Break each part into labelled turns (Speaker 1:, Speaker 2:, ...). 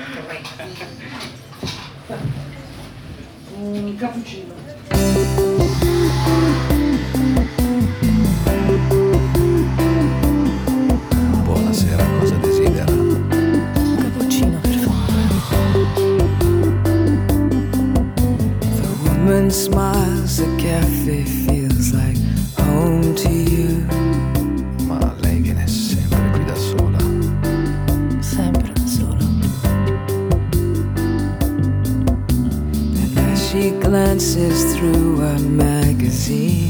Speaker 1: Un cappuccino.
Speaker 2: Buonasera, cosa desidera?
Speaker 3: Un cappuccino, per favore.
Speaker 4: The woman smiles, the cafe feels like home to you.
Speaker 2: Ma lei viene sempre qui da sola.
Speaker 3: Sempre da sola.
Speaker 4: And as she glances through a magazine,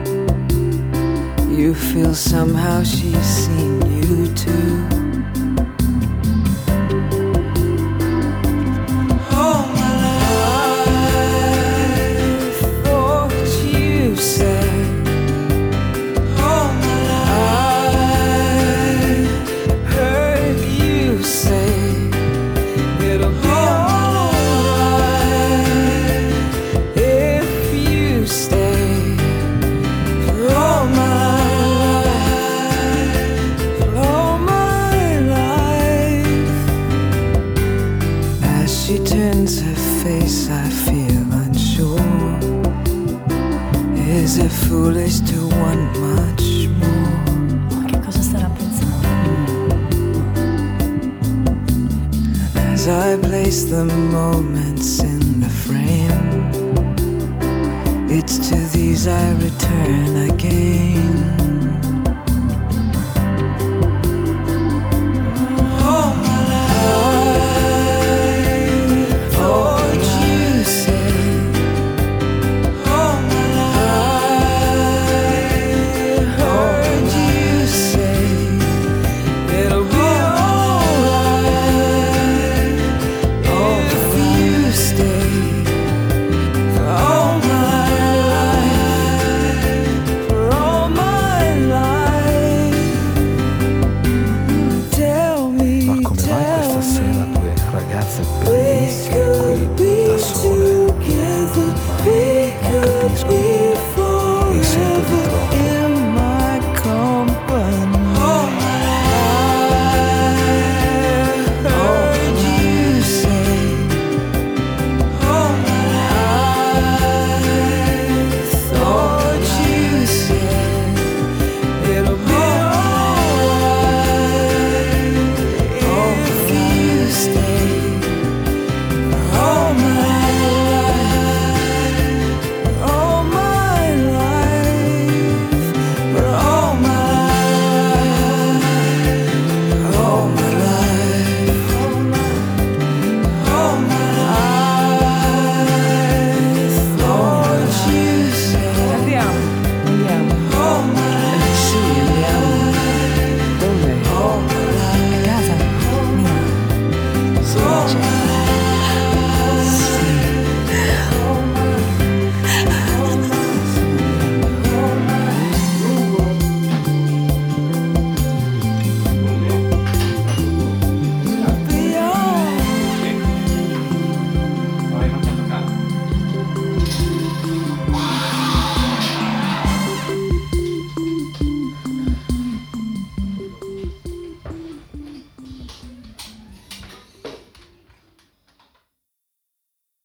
Speaker 4: you feel somehow she's seen you too. All my life, thought you said. All my life, heard you say it'll be alright if you stay for all my life. As she turns her face, I feel unsure. Is it foolish to want much more?
Speaker 3: Ma che cosa starà pensando?
Speaker 4: As I place the moments in the frame, it's to these I return again. All my life, thought you said. All my life, heard you say it'll be alright if you stay for all my life, for all my life. Tell me,
Speaker 2: Ma come mai questa sera due ragazze belle